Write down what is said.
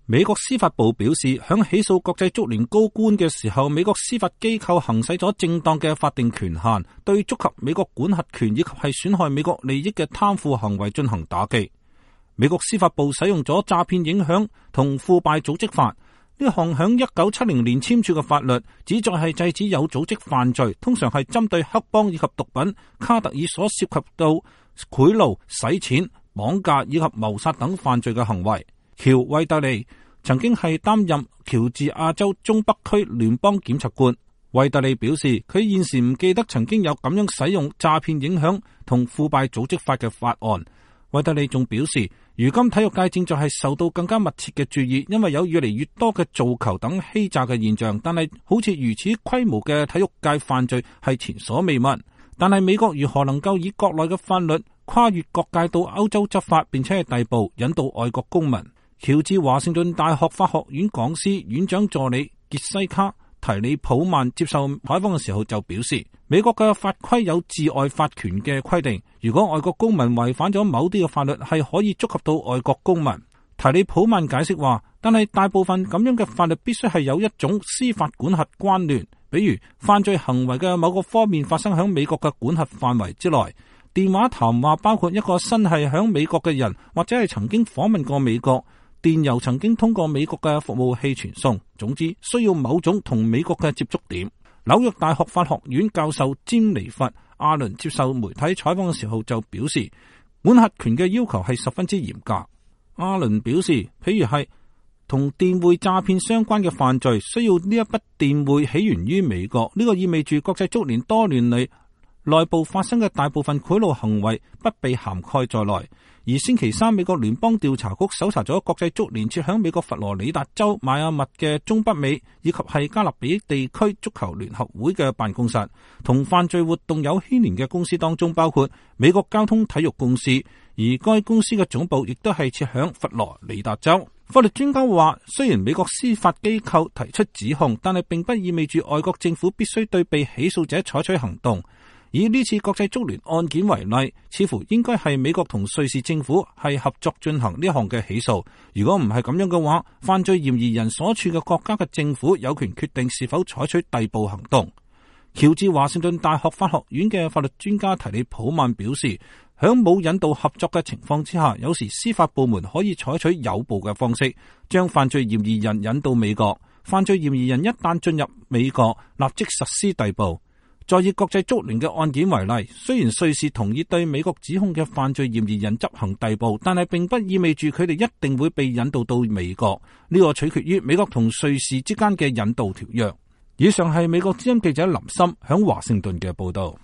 美國司法部表示，響起訴國際足聯高官嘅時候，美國司法機構行使咗正當嘅法定權限，對觸及美國管轄權以及係損害美國利益嘅貪腐行為進行打擊。美國司法部使用咗詐騙影響同腐敗組織法，呢項響1970年簽署嘅法律，旨在係制止有組織犯罪，通常係針對黑幫以及毒品、卡特爾所涉及到賄賂、洗錢、綁架以及謀殺等犯罪嘅行為。喬惠特利曾經係擔任喬治亞州中北區聯邦檢察官。惠特利表示，佢現時唔記得曾經有咁樣使用詐騙影響同腐敗組織法嘅法案。惠特利仲表示，如今體育界正在係受到更加密切嘅注意，因為有越嚟越多嘅造球等欺詐嘅現象，但係好似如此規模嘅體育界犯罪係前所未聞。但係美國如何能夠以國內嘅法律跨越各界到歐洲執法，並且係逮捕引導外國公民？喬治華盛頓大學法學院講師院長助理傑西卡提里普曼接受採訪嘅時候就表示，美國嘅法規有治外法權嘅規定，如果外國公民違反咗某啲嘅法律，係可以觸及到外國公民。提里普曼解釋話，但係大部分咁樣嘅法律必須係有一種司法管轄關聯，比如犯罪行為嘅某個方面發生喺美國嘅管轄範圍之內。電話談話包括一個身係喺美國嘅人，或者係曾經訪問過美國。電郵曾經通過美國嘅服務器傳送，總之需要某種同美國嘅接觸點。紐約大學法學院教授詹尼弗·阿倫接受媒體採訪嘅時候就表示，管轄權嘅要求係十分之嚴格。阿倫表示，譬如係同電匯詐騙相關嘅犯罪，需要呢一筆電匯起源於美國，呢個意味住國際足聯多年嚟內部發生嘅大部分賄賂行為不被涵蓋在內。而星期三，美國聯邦調查局搜查咗國際足聯設響美國佛羅里達州邁阿密嘅中北美以及係加勒比地區足球聯合會嘅辦公室，同犯罪活動有牽連嘅公司當中包括美國交通體育公司，而該公司嘅總部亦都係設響佛羅里達州。法律專家話，雖然美國司法機構提出指控，但係並不意味住外國政府必須對被起訴者採取行動。以呢次國際足聯案件為例，似乎應該係美國同瑞士政府係合作進行呢項嘅起訴。如果唔係咁樣嘅話，犯罪嫌疑人所處嘅國家嘅政府有權決定是否採取逮捕行動。喬治華盛頓大學法學院嘅法律專家提里普曼表示，響冇引導合作嘅情況之下，有時司法部門可以採取誘捕嘅方式，將犯罪嫌疑人引到美國。犯罪嫌疑人一旦進入美國，立即實施逮捕。再以國際足聯嘅案件為例，雖然瑞士同意對美國指控嘅犯罪嫌疑人執行逮捕，但係並不意味住佢哋一定會被引導到美國。呢個取決於美國同瑞士之間嘅引渡條約。以上係美國之音記者林森響華盛頓嘅報道。